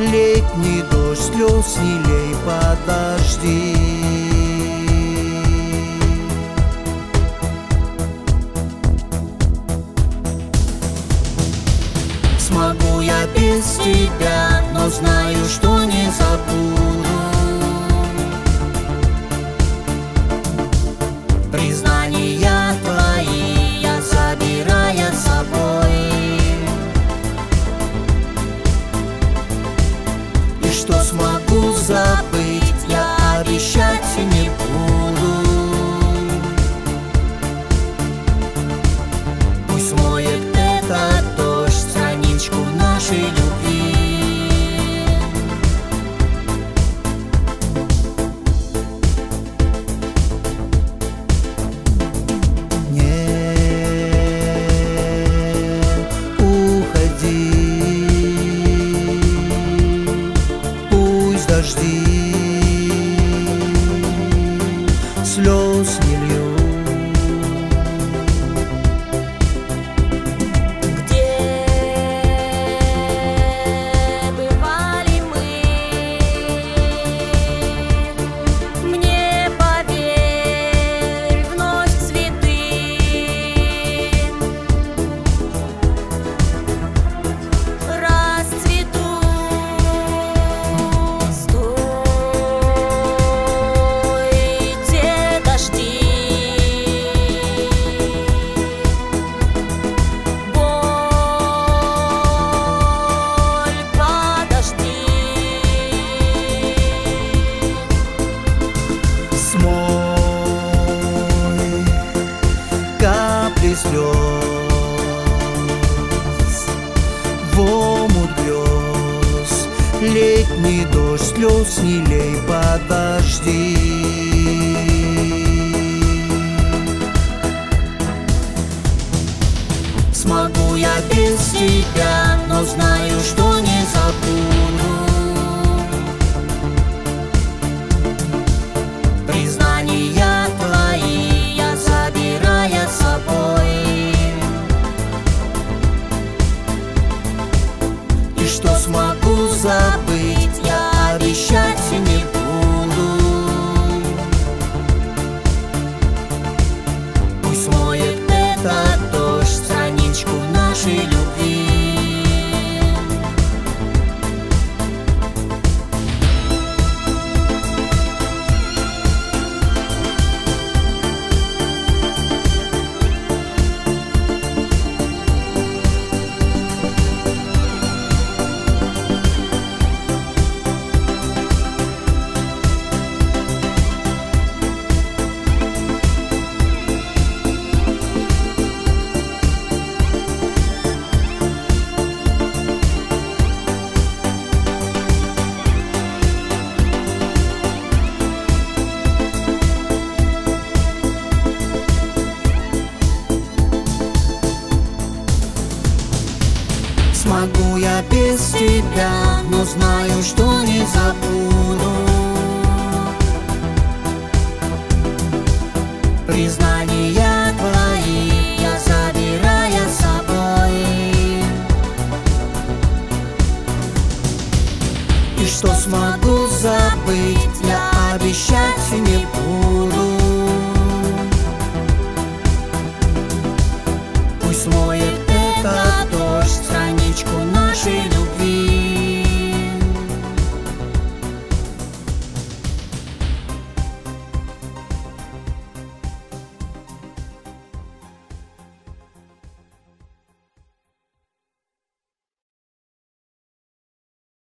Летний дождь слез не лей, подожди. Смогу я без тебя, но знаю, что не забуду признания твои, я забирая с собой. И что смогу забыть, я обещать не буду. Пусть смоет этот дождь страничку нашей любви. Не уходи, пусть дожди слез не льют. Слез в омут грез, летний дождь слез не лей, подожди. Смогу я без тебя, но знаю, что не забуду признания твои, я забирая с собой. И что смогу забыть, я обещать не буду. Пусть смоет этот дождь страничку нашей любви. Смогу я без тебя, но знаю, что не забуду признания твои, я забирая с собой. И что смогу забыть, я обещать не буду.